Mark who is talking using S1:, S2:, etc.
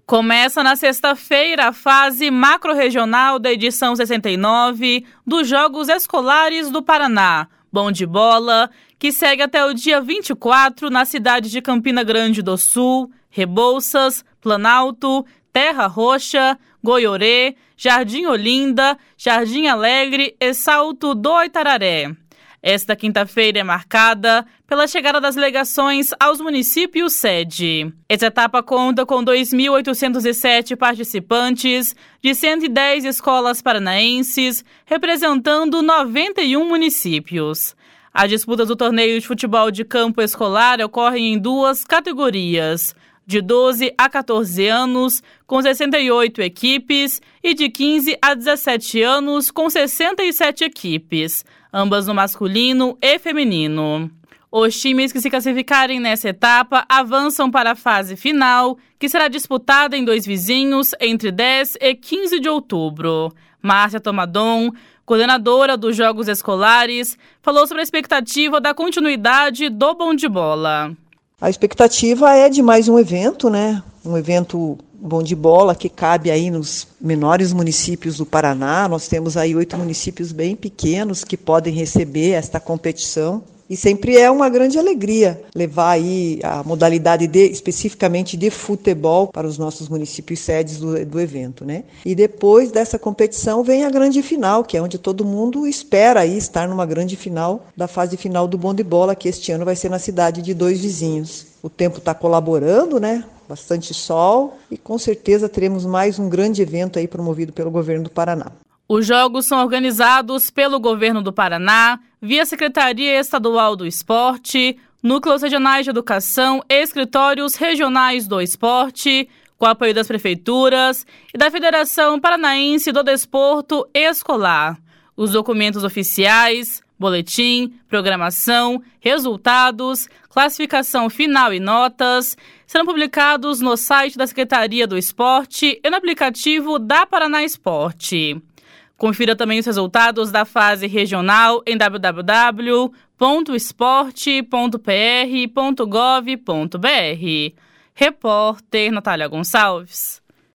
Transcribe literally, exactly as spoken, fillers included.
S1: Começa na sexta-feira a fase macro-regional da edição sessenta e nove dos Jogos Escolares do Paraná, Bom de Bola, que segue até o dia vinte e quatro na cidade de Campina Grande do Sul, Rebouças, Planalto, Terra Roxa, Goiorê, Jardim Olinda, Jardim Alegre e Salto do Itararé. Esta quinta-feira é marcada pela chegada das delegações aos municípios sede. Essa etapa conta com dois mil oitocentos e sete participantes de cento e dez escolas paranaenses, representando noventa e um municípios. As disputas do torneio de futebol de campo escolar ocorrem em duas categorias, de doze a quatorze anos, com sessenta e oito equipes, e de quinze a dezessete anos, com sessenta e sete equipes, ambas no masculino e feminino. Os times que se classificarem nessa etapa avançam para a fase final, que será disputada em dois vizinhos entre dez e quinze de outubro. Márcia Tomadon, coordenadora dos Jogos Escolares, falou sobre a expectativa da continuidade do Bom de Bola.
S2: A expectativa é de mais um evento, né? Um evento Bom de Bola que cabe aí nos menores municípios do Paraná. Nós temos aí oito municípios bem pequenos que podem receber esta competição. E sempre é uma grande alegria levar aí a modalidade de, especificamente de futebol para os nossos municípios sedes do, do evento, né? E depois dessa competição vem a grande final, que é onde todo mundo espera aí estar numa grande final da fase final do Bom de Bola, que este ano vai ser na cidade de Dois Vizinhos. O tempo está colaborando, né? Bastante sol e com certeza teremos mais um grande evento aí promovido pelo governo do Paraná.
S1: Os jogos são organizados pelo Governo do Paraná, via Secretaria Estadual do Esporte, Núcleos Regionais de Educação e Escritórios Regionais do Esporte, com apoio das prefeituras e da Federação Paranaense do Desporto Escolar. Os documentos oficiais, boletim, programação, resultados, classificação final e notas serão publicados no site da Secretaria do Esporte e no aplicativo da Paraná Esporte. Confira também os resultados da fase regional em w w w ponto esporte ponto p r ponto gov ponto b r. Repórter Natália Gonçalves.